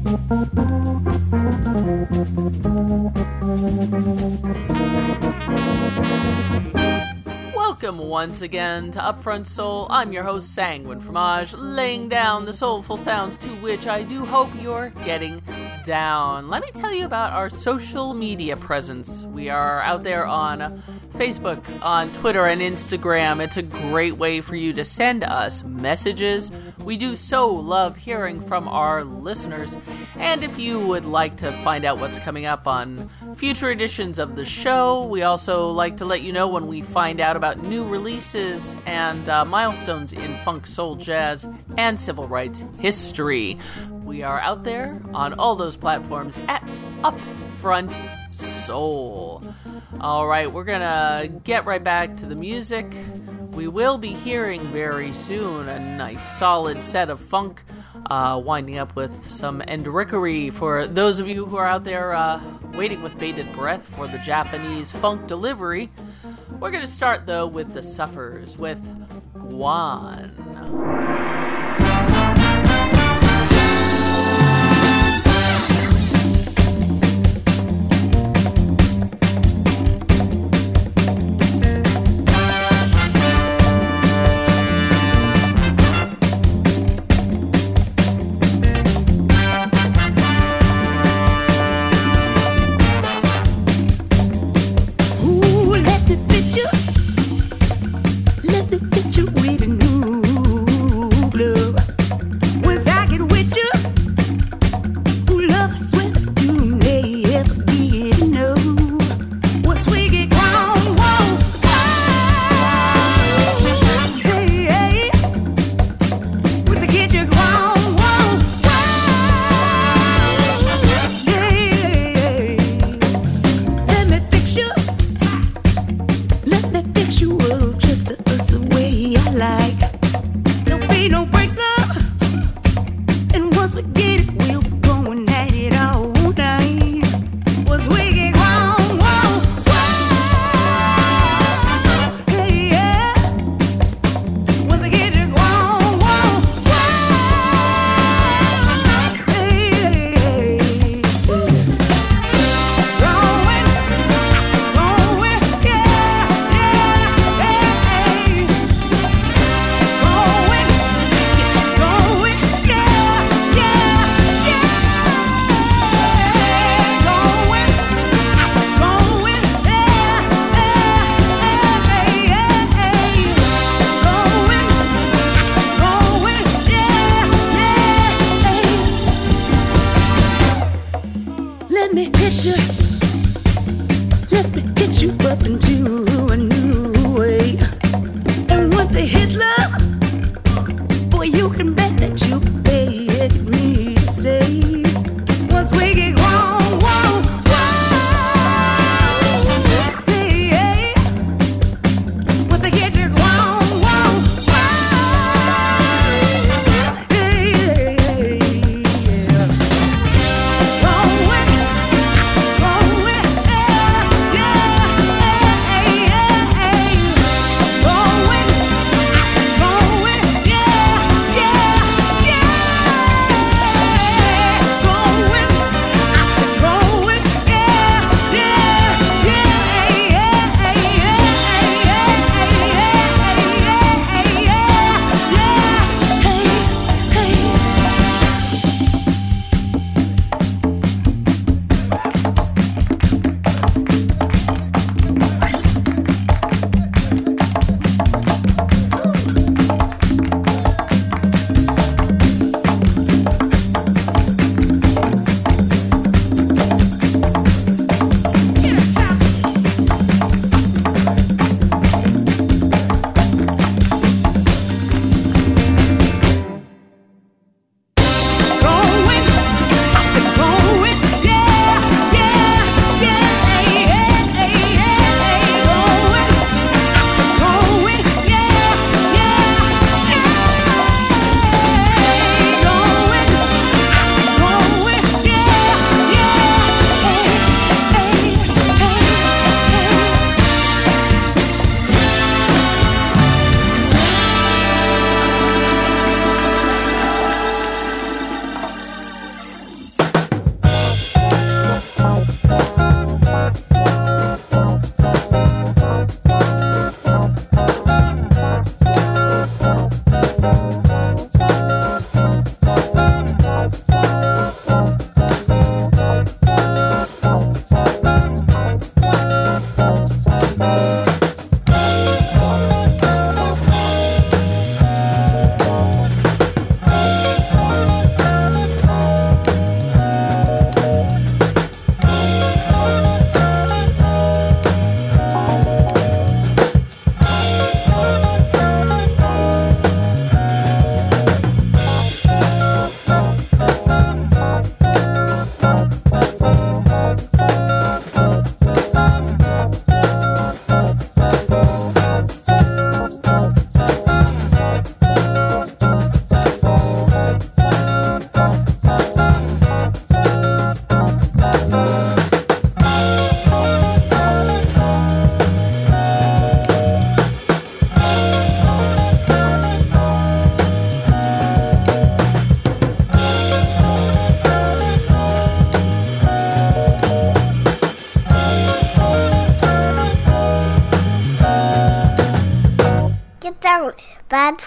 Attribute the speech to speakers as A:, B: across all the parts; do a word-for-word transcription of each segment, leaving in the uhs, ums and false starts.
A: Welcome once again to Upfront Soul. I'm your host, Sanguine Fromage, laying down the soulful sounds to which I do hope you're getting down. Let me tell you about our social media presence. We are out there on Facebook, on Twitter, and Instagram. It's a great way for you to send us messages. We do so love hearing from our listeners. And if you would like to find out what's coming up on future editions of the show, we also like to let you know when we find out about new releases and uh, milestones in funk, soul, jazz, and civil rights history. We are out there on all those platforms at Upfront Soul. All right, we're gonna get right back to the music. We will be hearing very soon a nice solid set of funk, uh, winding up with some Endrickery for those of you who are out there uh, waiting with bated breath for the Japanese funk delivery. We're gonna start though with the Suffers with Guan.
B: Yeah.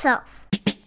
B: yourself.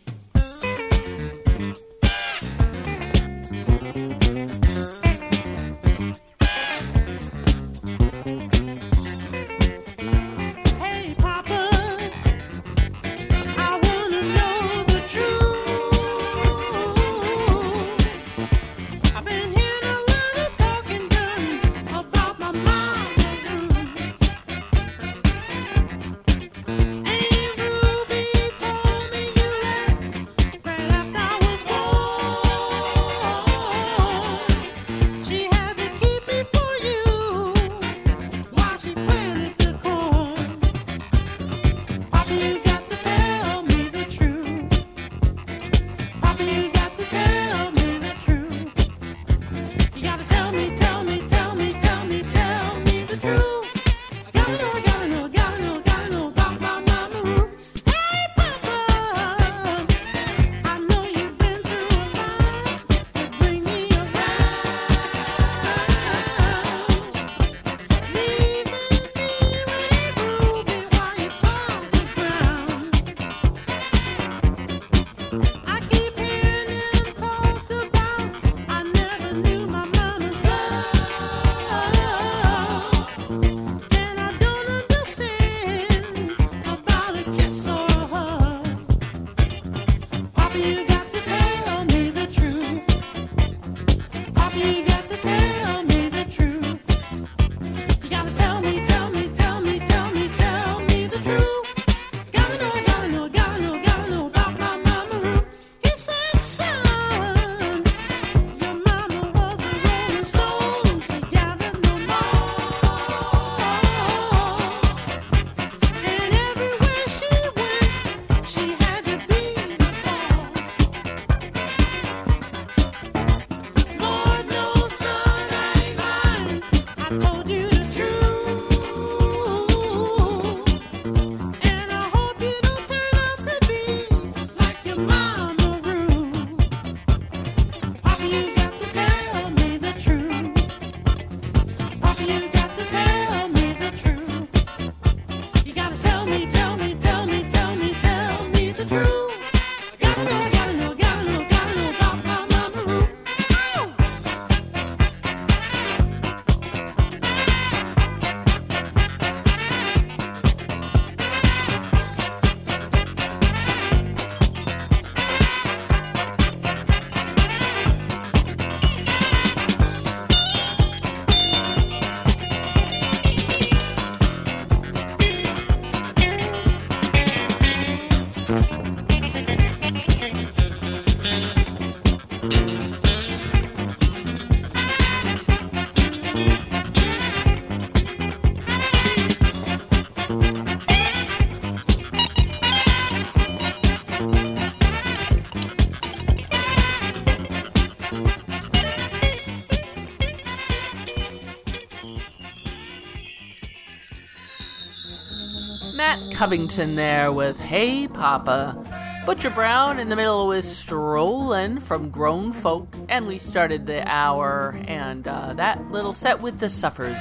A: Matt Covington there with Hey Papa. Butcher Brown in the middle with Strollin' from Grown Folk. And we started the hour and uh, that little set with the Suffers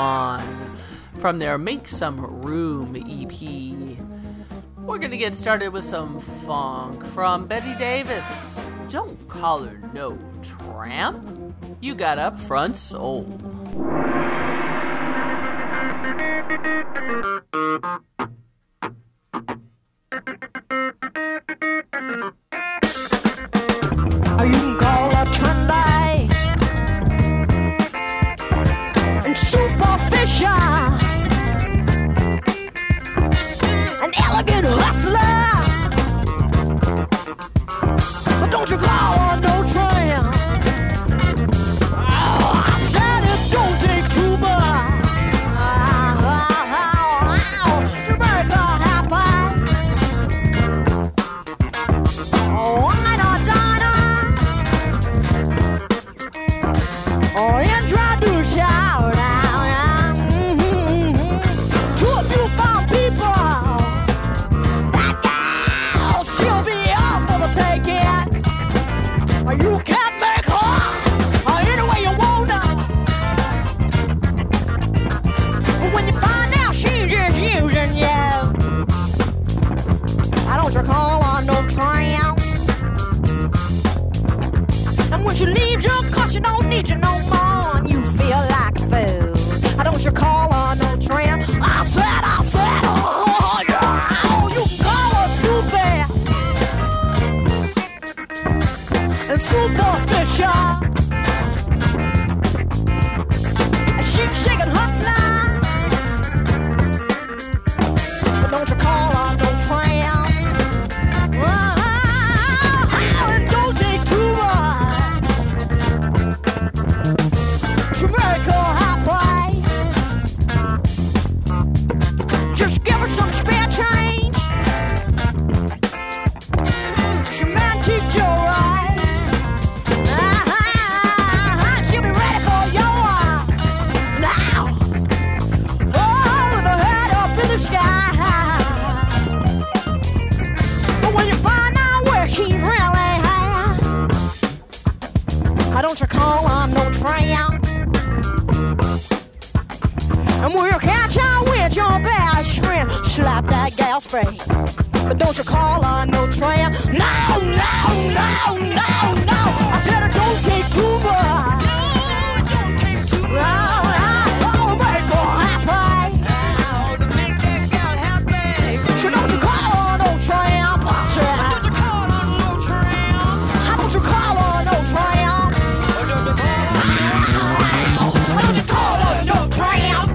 A: Guan from their Make Some Room E P. We're going to get started with some funk from Betty Davis. Don't call her no tramp. You got up front soul.
C: You can call her trendy and superficial, an elegant hustler, but don't you call her no tramp. Oh, I said it don't take too much. Oh, introduce y'all now, mm-hmm. To a few fine people. That girl, she'll be yours for the taking. You can make her any way you want her. When you find out she's just using you, I don't you call her no don't you leave you, cause you don't need you no more. And you feel like a fool. Why don't you call on no tramp? I said, I said, oh, yeah. Oh, you can call her stupid and superficial. And she shaking hustler. But don't you call on no tramp? Some spare change. She might teach you right. Uh-huh. She'll be ready for you now. Oh, with her head up in the sky. But when you find out where she's really at, why don't you call on no tramp? And we'll catch her with your best friend. Slap that gal spray. But don't you call her no tramp. No, no, no, no, no. I said it don't take too much. No, it don't take too much. No, no, oh, make her happy. Now to make that gal happy. So don't you call her no tramp. I said, why don't you call her no tramp? How don't you call her no tramp? Why don't you call her no tramp?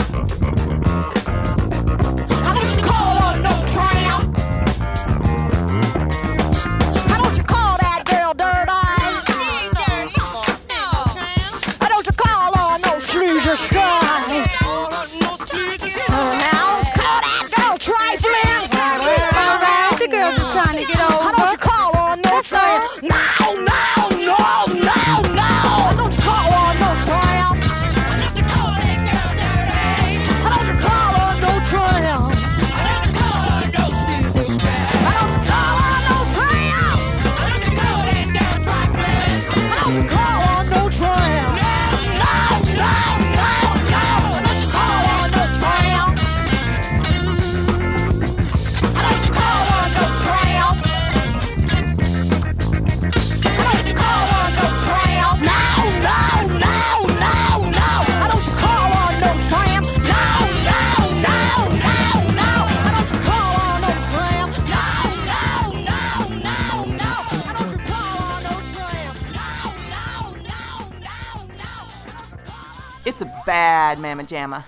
B: It's a bad mamma jamma.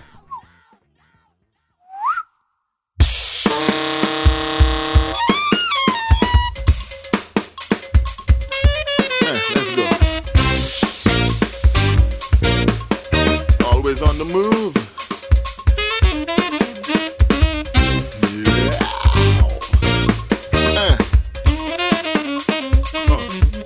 D: Let's go. Always on the move. Yeah. Uh. Uh.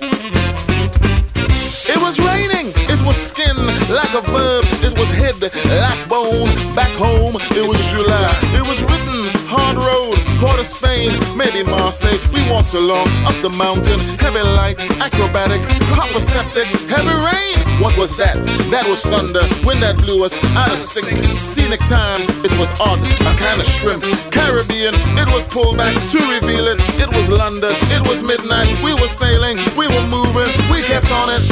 D: It was raining. It was skin like a verb. It was head like bone. Back home, it was July. It was written hard road. Port of Spain, maybe Marseille. We walked along up the mountain. Heavy light, acrobatic, contraceptic, heavy rain. What was that? That was thunder. Wind that blew us out of sync. Scenic time, it was odd, a kind of shrimp. Caribbean, it was pulled back to reveal it. It was London, it was midnight. We were sailing, we were moving, we kept on it.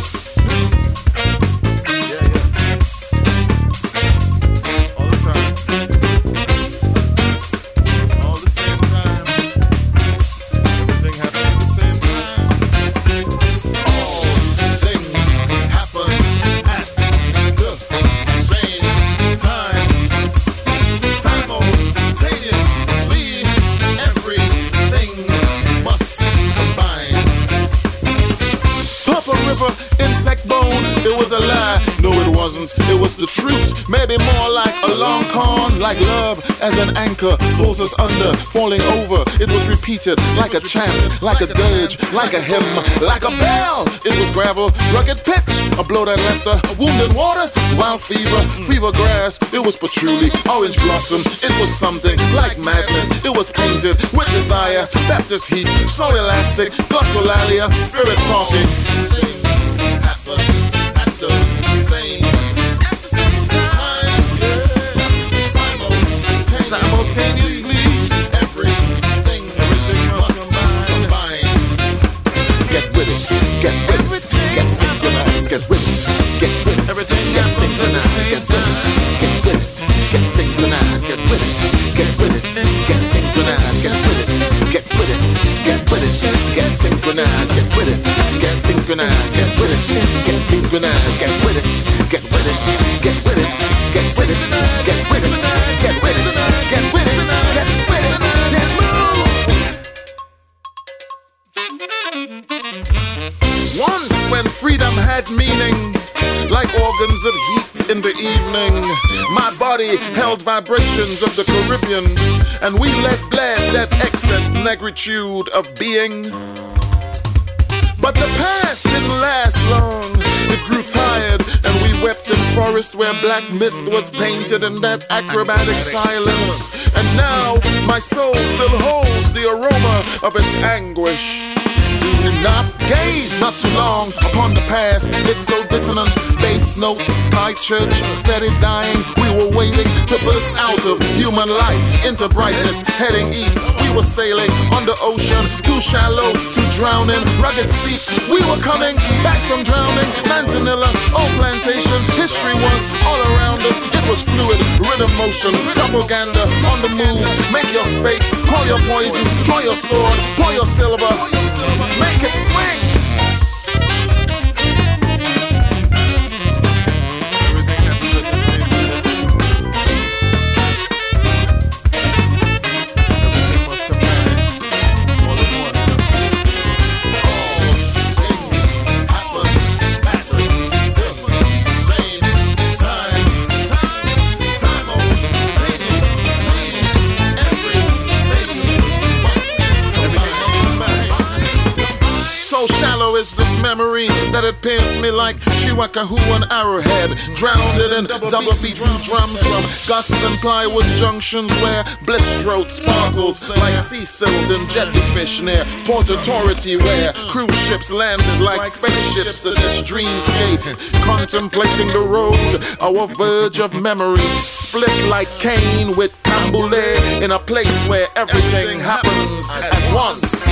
D: It was the truth, maybe more like a long con, like love as an anchor pulls us under, falling over. It was repeated like a chant, like a dirge, like a hymn, like a bell. It was gravel, rugged pitch, a blow that left a wound in water, wild fever, fever grass. It was patchouli, orange blossom. It was something like madness. It was painted with desire, Baptist heat, so elastic, glossolalia, spirit talking. Things happen at the same simultaneously, everything, everything must combine. Get with it, get with it. get synchronized, get with it, get synchronized, get with it, get with it, get with it, get with it, get with it, get with it, get with it, get with it, get move. Once when freedom had meaning, like organs of heat in the evening, my body held vibrations of the Caribbean, and we let bled that excess negritude of being. But the past didn't last long. It grew tired, and we wept in forest where black myth was painted in that acrobatic silence. And now my soul still holds the aroma of its anguish. Do not gaze not too long upon the past. It's so dissonant. Bass notes, sky church, steady dying. We were waiting to burst out of human life into brightness, heading east. We were sailing on the ocean, too shallow, too drowning, rugged steep. We were coming back from drowning. Manzanilla, old plantation. History was all around us. It was fluid, rhythm motion, propaganda on the move. Make your space, call your poison, draw your sword, pour your silver. Make it swing. Everything that we look the same. Everything must combine. More than one. All things happen at the same time. Simultaneous. Everything must combine. So shallow is this memory that it pierced me like Chiwakahu and Arrowhead, drowned it in double beat drums from Gust and Plywood junctions where bliss throat sparkles like sea silt and jellyfish near Port Authority where cruise ships landed like spaceships to this dreamscape, contemplating the road, our verge of memory, split like Cain with Camboulet in a place where everything happens at once.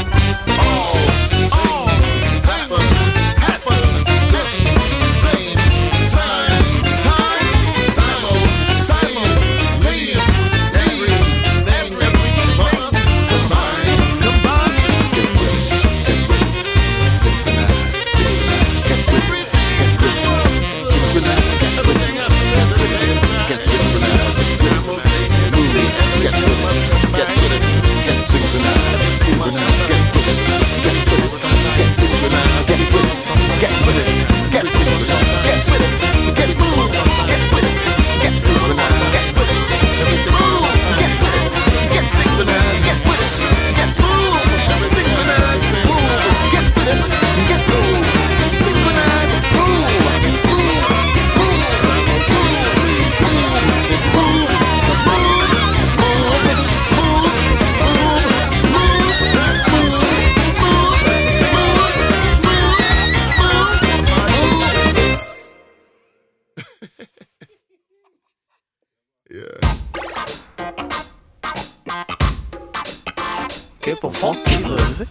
E: Get på funky rød.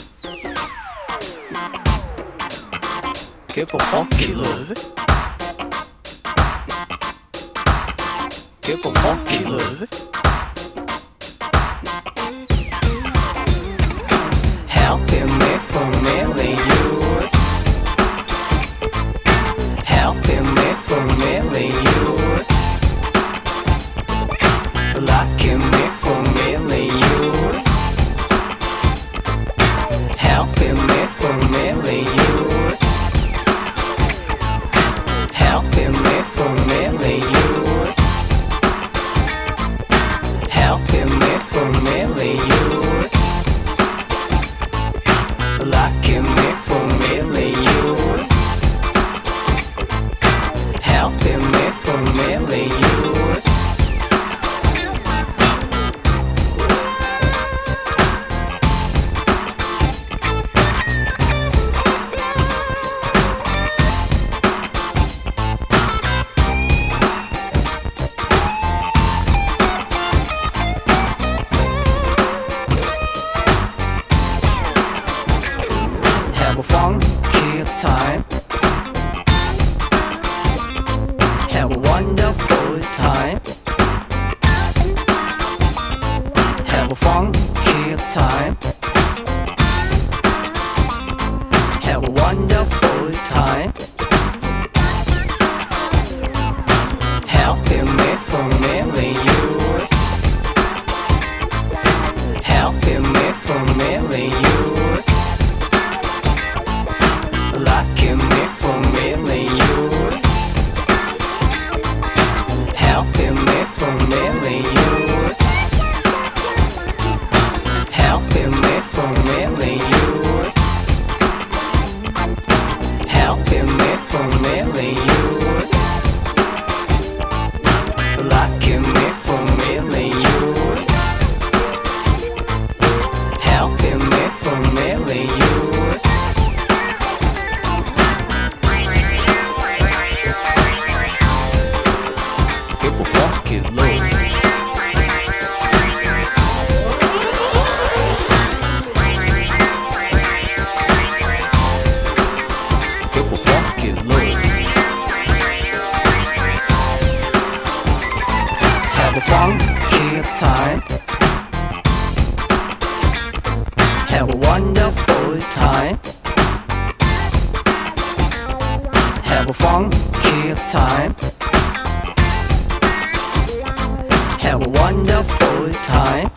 E: Get på funky rød. Get på funky rød. Helping me from mailing you. Helping me from mailing you. Locking me from mailing you. Helping me from mailing you. Helping me from mailing you. Helping me from mailing you. Locking me from mailing you. Helping me from mailing you. Have a funky time. Have a wonderful time. Have a funky time. Have a wonderful time. Helping me familiar you. Helping me familiar you. Locking me familiar you. Helping me familiar you. Helping me familiar you. Helping me familiar you. Locking me familiar you. Helping me familiar you. Give a fucking look. Give a fucking look. Have a funky time. Have a wonderful time. Have a funky time. Have a wonderful time.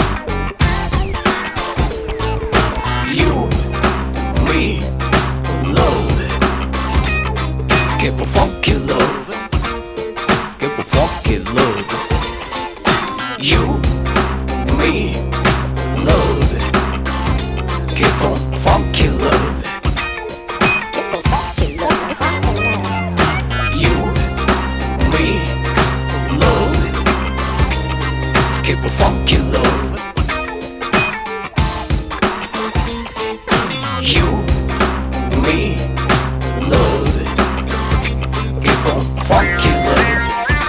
E: You, me, love. Give a funky love. Give a funky love. You, me, love. Give a funky love. You, me, love. Give a funky love. You, me, love. Give a funky love.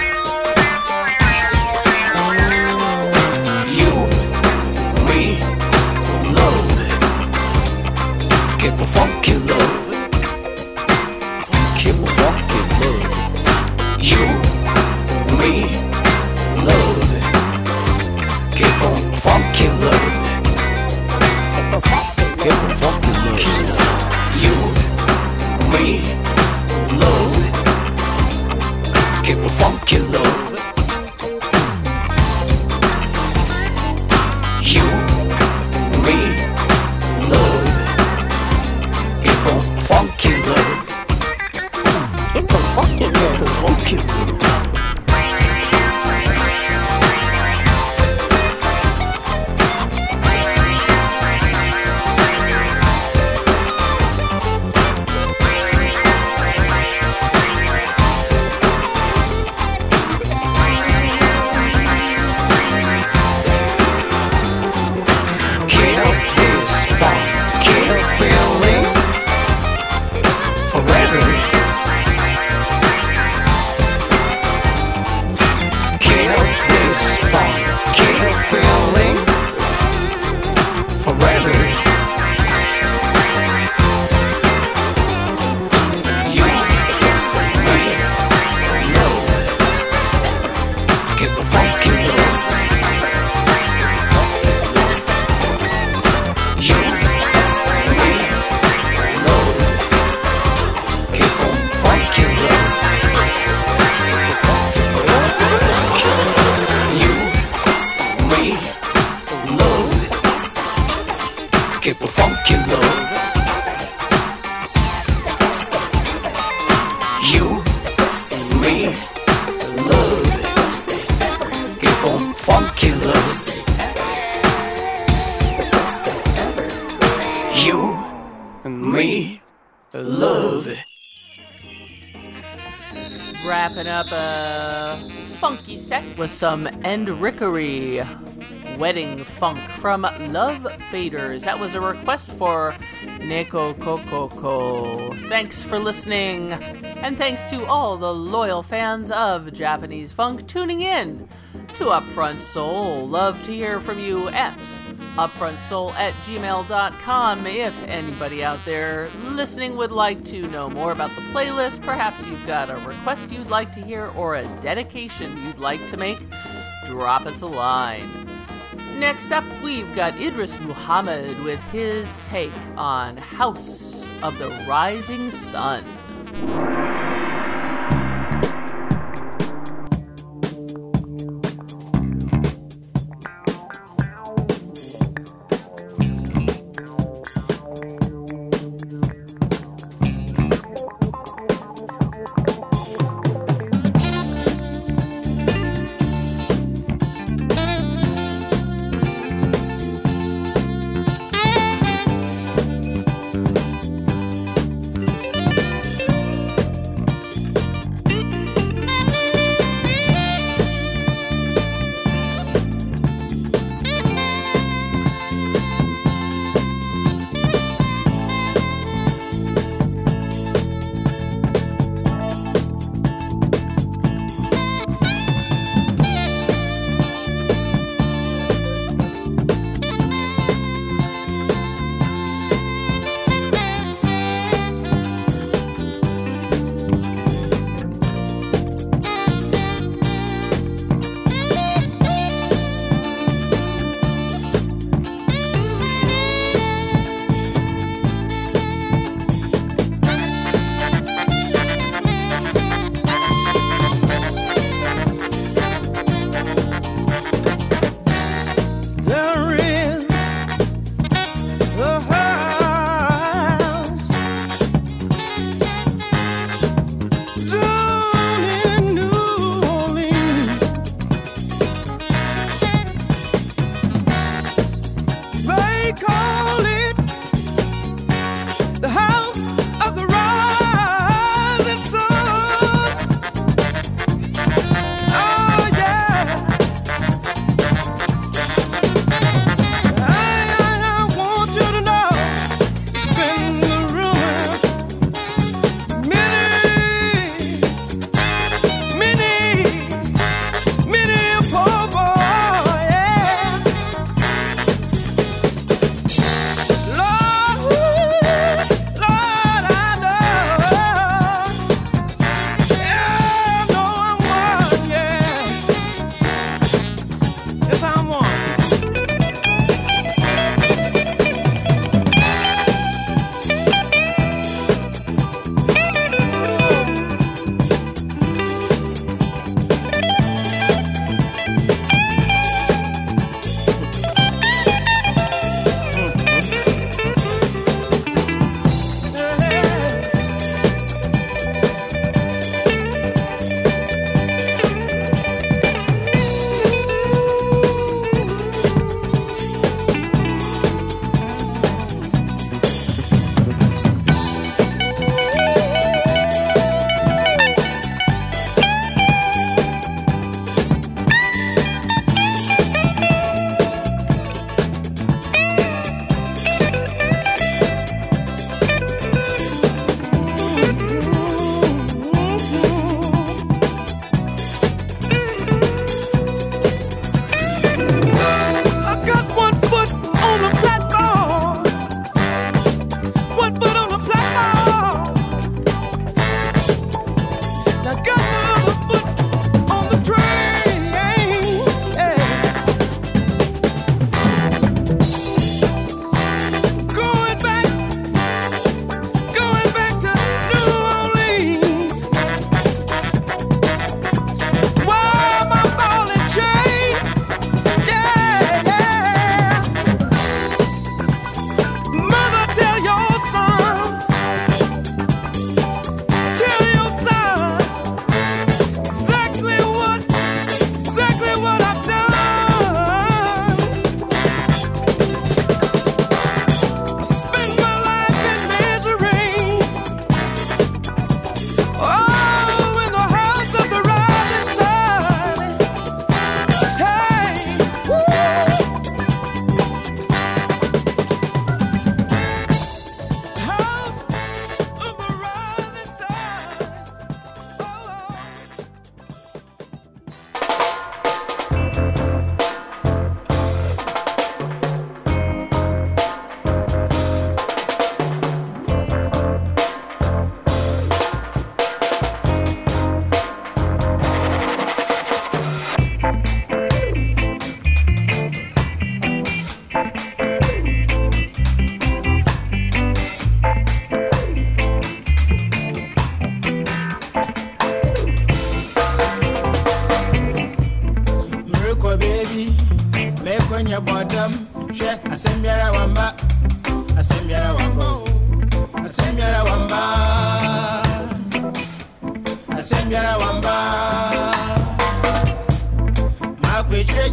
E: You, me, love. Give a funky love. Give a funky love. You, me, love. Give a funky love. Give a funky love. You, me, love. Give a funky love. You, me, love. Give a funky love. Give a funky love. Give a funky love. Kill this funky feeling forever. Kill this funky feeling forever. You, me, love. Give a funky love. You, me, love. Give a funky love. You, me, love. Give a funky love. You, me, love. Give a funky love. You, me, love.
A: Wrapping up a funky set with some Endrickery Wedding Funk from Love Faders. That was a request for Neko Kokoko. Thanks for listening, and thanks to all the loyal fans of Japanese funk tuning in to Upfront Soul. Love to hear from you at upfrontsoul at gmail dot com. If anybody out there listening would like to know more about the playlist, perhaps you've got a request you'd like to hear or a dedication you'd like to make, drop us a line. Next up, we've got Idris Muhammad with his take on house of the rising sun.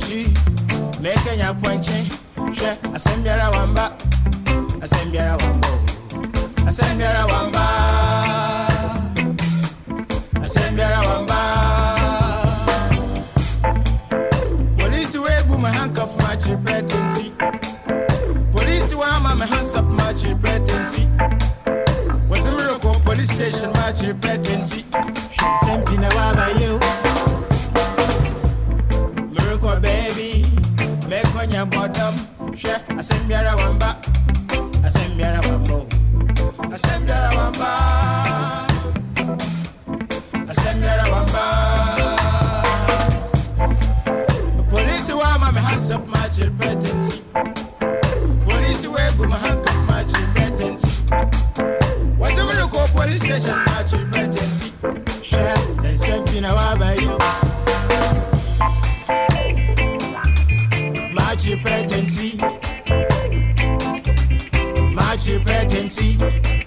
F: treachery, making your punching. Share a sembiara wamba, a sembiara wambo, a sembiara wamba, a sembiara wamba. Police way go my handcuff match repentancy. Police way my hands up match repentancy. Was a miracle police station match repentancy. Something about you. Miracle baby, make on your bottom. Share a sembiara wamba, a sembiara wambo, a sembiara wamba, a sembiara wamba. Police wa my hands up match repentancy. Police way go my handcuff match repentancy. What's a miracle police station match repentancy. Share there's something about you. Match repentancy. Match repentancy.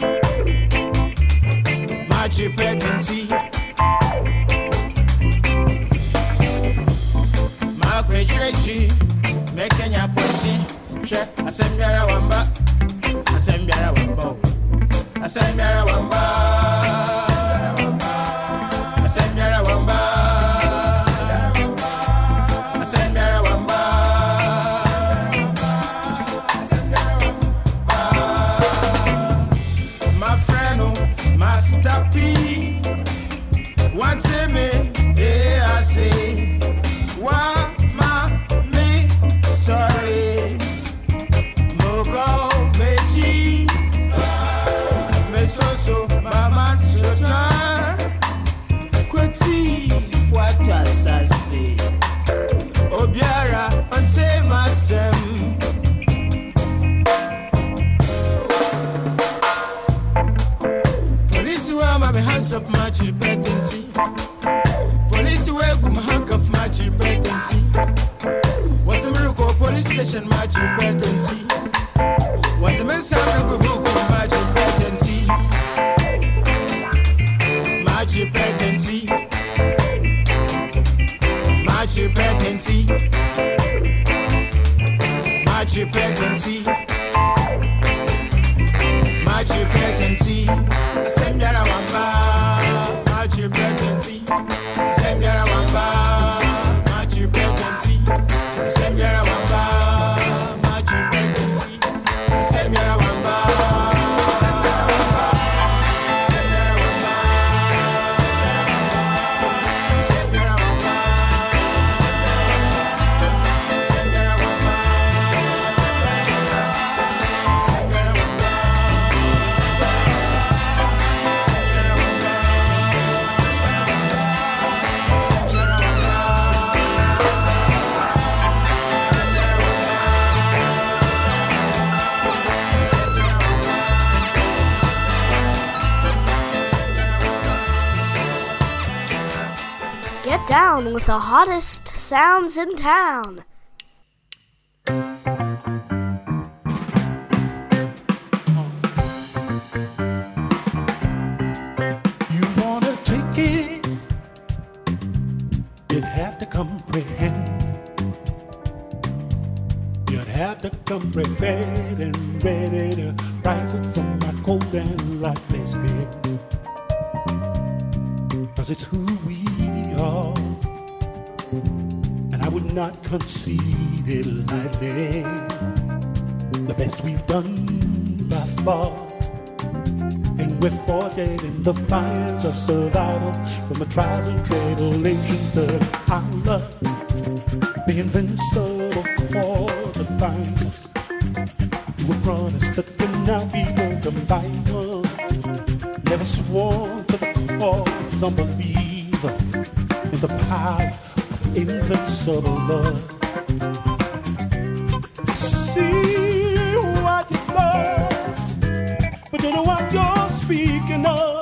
F: Match repentancy. Mark treachery, making your punching. Check a sembiara wamba, a sembiara wambo, a sembiara wamba, a sembiara wamba, a sembiara wamba. My friend, oh, Master P, what's in me? Yeah, I see. Why my me story? Moko mechi, me so so, mama so tar. Kweti, what does I say? Obiara, ante masem. My hands up match repentancy. Police way go my handcuff match repentancy. What's a miracle police station match repentancy. What's a man sound go book match repentancy. Match repentancy. Match repentancy. Match repentancy. Match repentancy. Sembiara wamba, match repentancy. Sembiara wamba, match repentancy. Sembiara wamba, match repentancy. Sembiara wamba, sembiara wamba, sembiara wamba, sembiara wamba, sembiara wamba, sembiara wamba.
C: Get down with the hottest sounds in town.
G: You wanna take it, you'd have to comprehend. You'd have to come prepared and ready to rise up from my cold and lifeless bed. Cause it's who we are, and I would not concede it lightly. The best we've done by far, and we're forged in the fires of survival from the trials and tribulations that I love. The invincible for the finest. You were promised that could now be broken by one. Never swore to the cause, unbeliever in the power of invincible love. See what you love, but you know what you're speaking of.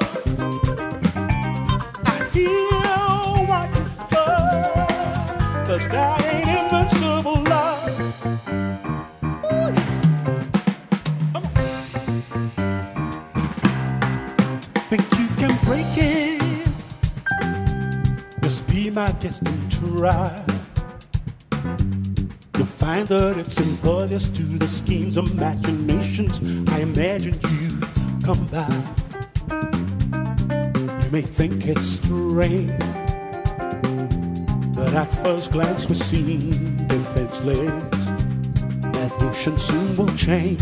G: I hear what you love, but that ain't invincible love. Ooh, yeah. Come on. Think you can break it? Just be my guest and try. You'll find that it's impervious to the schemes, imaginations I imagined you come by. You may think it's strange, but at first glance we seem defenseless. That notion soon will change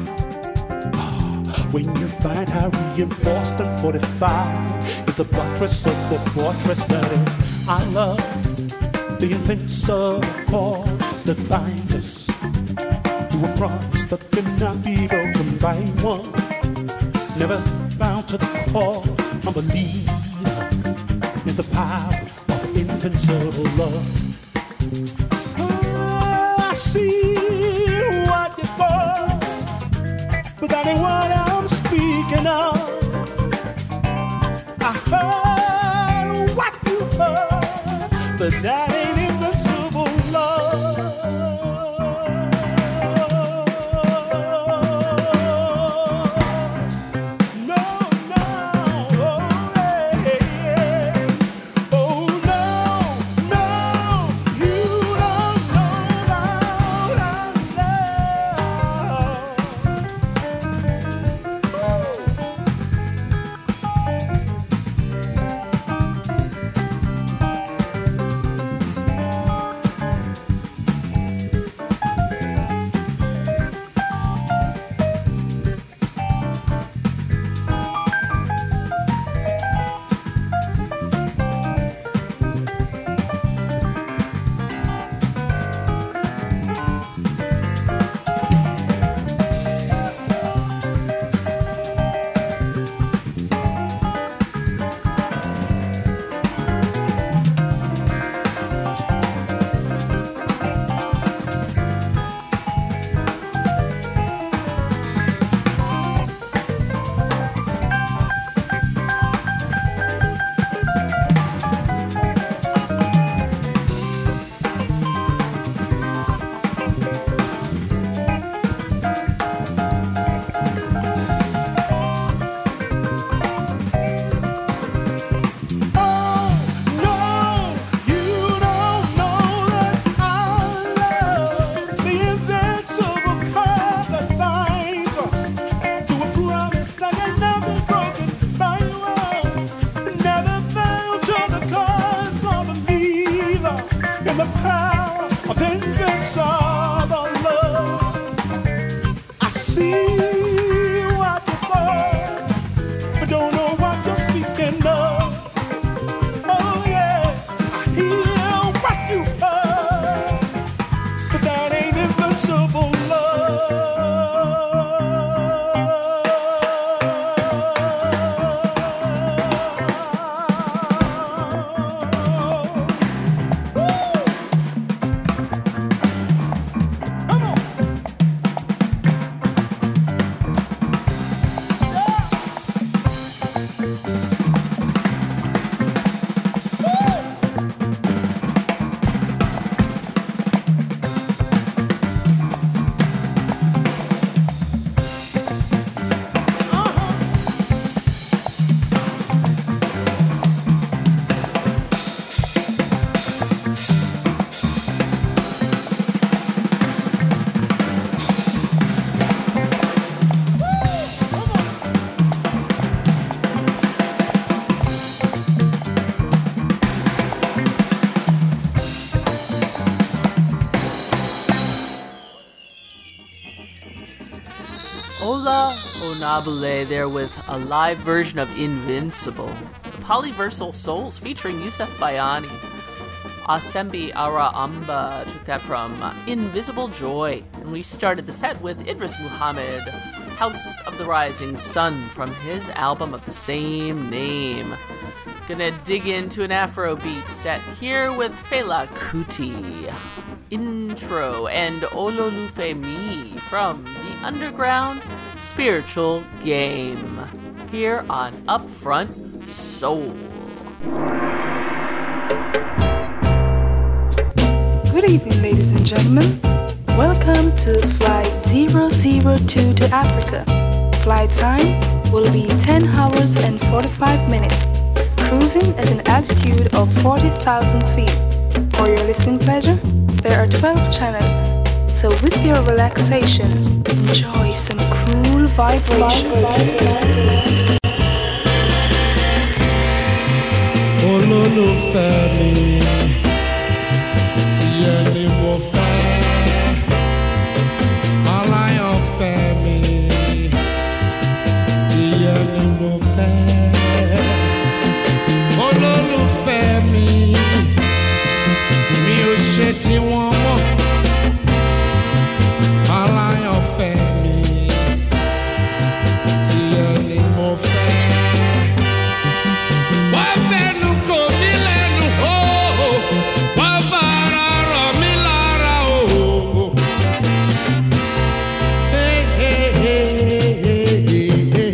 G: when you find how reinforced and fortified is the buttress of the fortress that is our love, the invincible cord that binds us to a promise that cannot be broken by one. Never bound to the core, I believe in the power of invincible love. Oh, I see what you call, but that ain't what I'm speaking of. I heard what you heard, but that ain't invincible love. No, no, oh, hey, hey. Oh, no, no, you don't know about our love.
A: Ola Onabule there with a live version of Invincible. The Polyversal Souls featuring Yusuf Bayani. Asembi Ara Amba took that from Invisible Joy. And we started the set with Idris Muhammad, House of the Rising Sun, from his album of the same name. Gonna dig into an Afrobeat set here with Fela Kuti. Intro and Ololufemi from the Underground Spiritual Game here on Upfront Soul.
H: Good evening, ladies and gentlemen. Welcome to Flight zero zero two to Africa. Flight time will be ten hours and forty-five minutes, cruising at an altitude of forty thousand feet. For your listening pleasure, there are twelve channels. So with your relaxation, enjoy some cool vibration.
F: Olólùfẹ́ mi, tí ẹni mo fẹ́. Aláyọ̀fẹ́ mi, tí ẹni mo fẹ́. Olólùfẹ́ mi, mi ò ṣe tí wọ́n mọ̀. Aláyọ̀fẹ́ mi, tí ẹni mo fẹ́. Wọ́n fẹ́nu kò mí lẹ́nu o, wọ́n fara rọ̀ mí lára o. Hey, hey, hey, hey, hey, hey.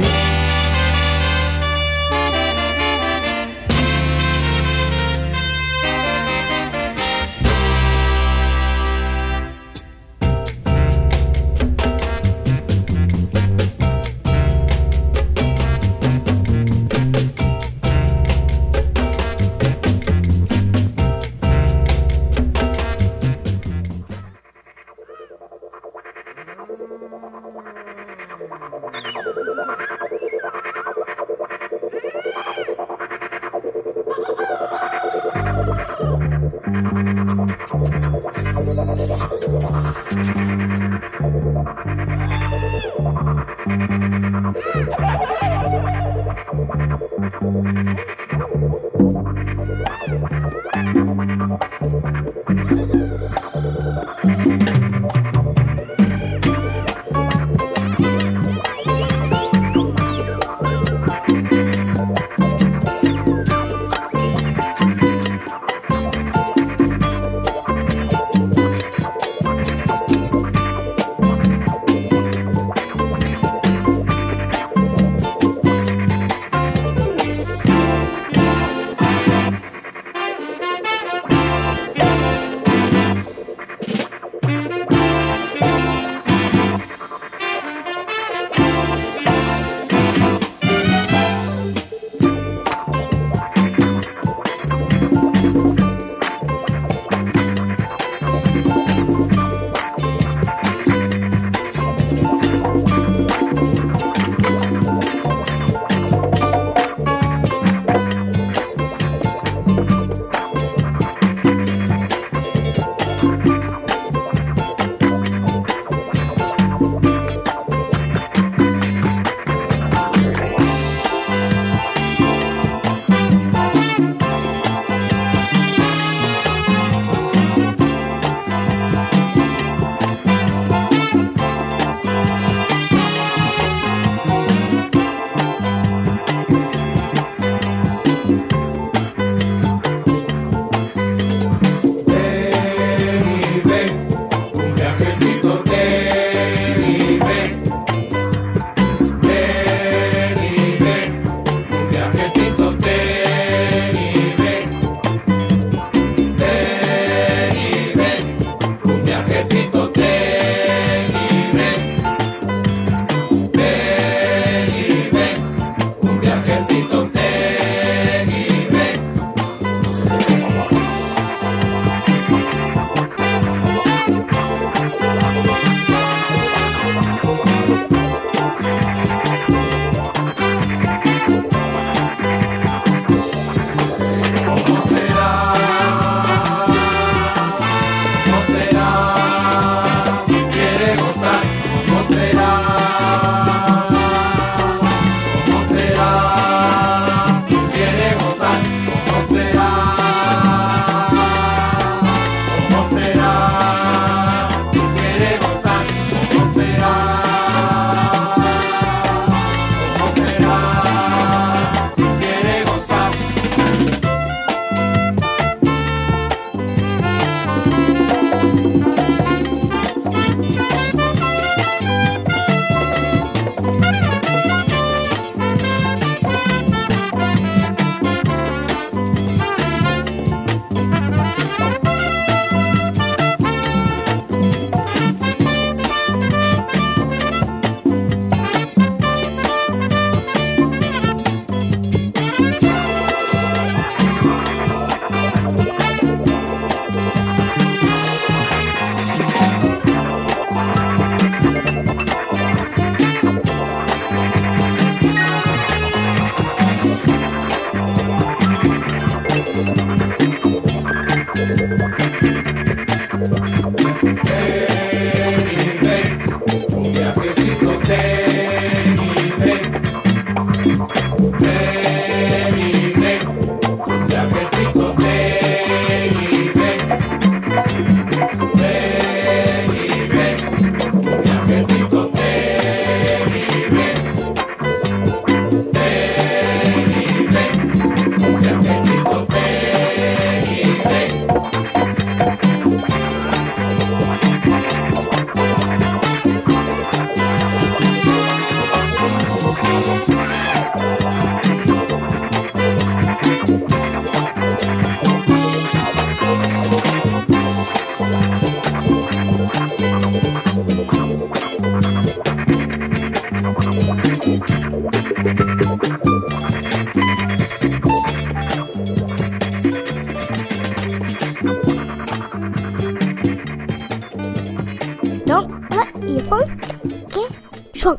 I: Don't let your foot get shrunk.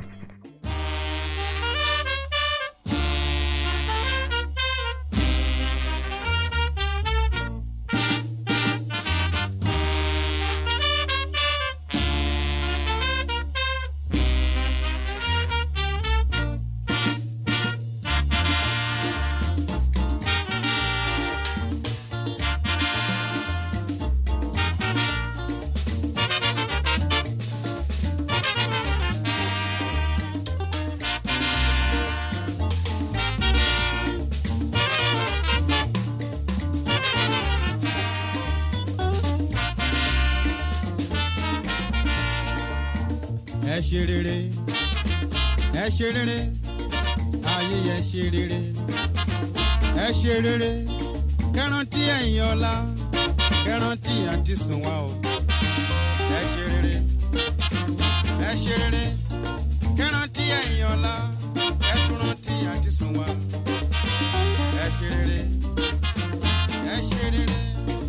F: ẹ ṣe rere ẹ ṣe rere ayé ẹ ṣe rere ẹ ṣe rere kẹrántí ẹ̀yìn ọ̀la kẹrántí àti sùn wá o ẹ ṣe rere ẹ ṣe rere kẹrántí ẹ̀yìn ọ̀la kẹtùrántí àti sùn wá ẹ ṣe rere ẹ ṣe rere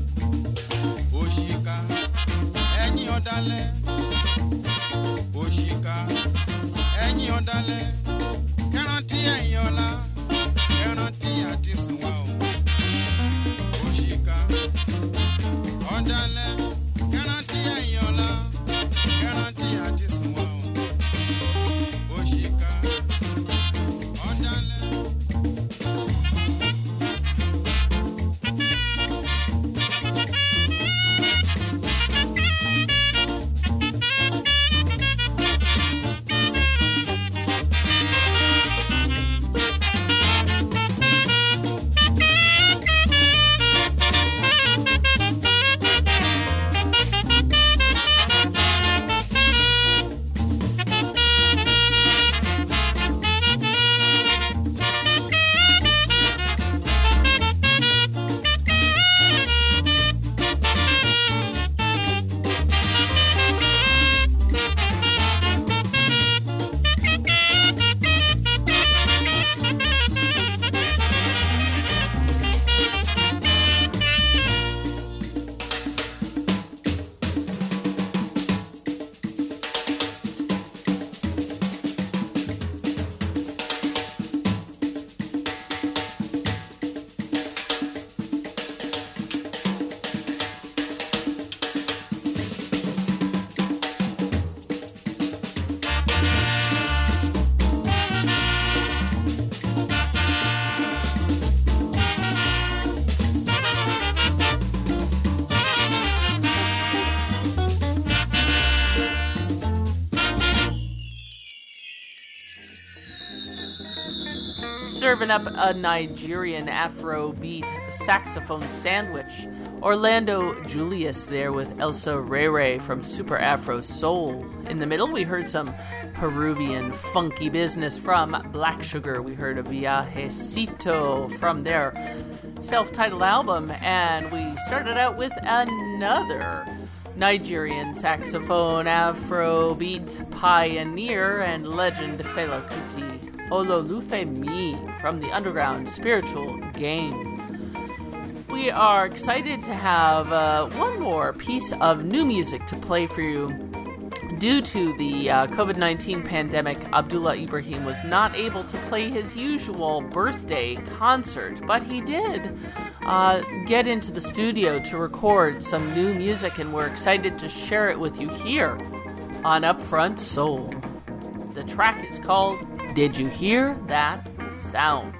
F: òṣìkà ẹ̀yìn ọ̀dàlẹ̀. Òṣìkà ẹ̀yìn ọ̀dàlẹ̀ kẹrántí ẹ̀yìn ọ̀la kẹrántí àti sùn wá o. Òṣìkà ọ̀dàlẹ̀ kẹrántí ẹ̀yìn ọ̀la kẹrántí àti sùn wá o. Òṣìkà ọ̀dàlẹ̀.
A: Serving up a Nigerian Afrobeat saxophone sandwich. Orlando Julius there with Elsa Rere from Super Afro Soul. In the middle, we heard some Peruvian funky business from Black Sugar. We heard a Viajecito from their self-titled album. And we started out with another Nigerian saxophone Afrobeat pioneer and legend Fela Kuti. Ololufemi from the underground spiritual game. We are excited to have uh, one more piece of new music to play for you. Due to the uh, covid nineteen pandemic, Abdullah Ibrahim was not able to play his usual birthday concert, but he did uh, get into the studio to record some new music, and we're excited to share it with you here on Upfront Soul. The track is called Did You Hear That Sound?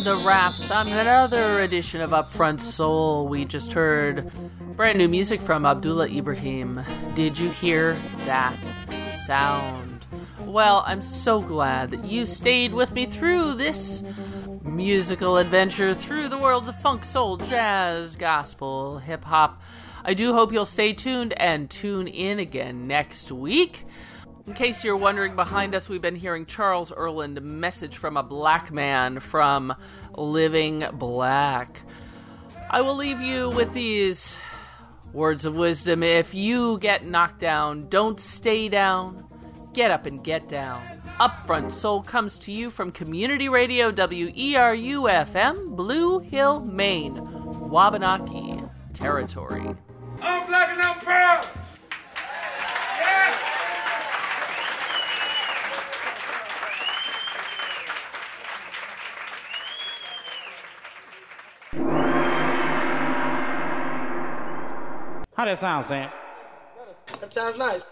A: listen to Raps on another edition of Upfront Soul. We just heard brand new music from Abdullah Ibrahim. Did you hear that sound? Well, I'm so glad that you stayed with me through this musical adventure through the worlds of funk, soul, jazz, gospel, hip-hop. I do hope you'll stay tuned and tune in again next week. In case you're wondering, behind us we've been hearing Charles Earland, Message from a Black Man from Living Black. I will leave you with these words of wisdom. If you get knocked down, don't stay down. Get up and get down. Upfront Soul comes to you from Community Radio W E R U F M, Blue Hill, Maine, Wabanaki territory.
J: I'm black and I'm proud. Yeah.
K: How that sound, Sam?
L: That sounds nice.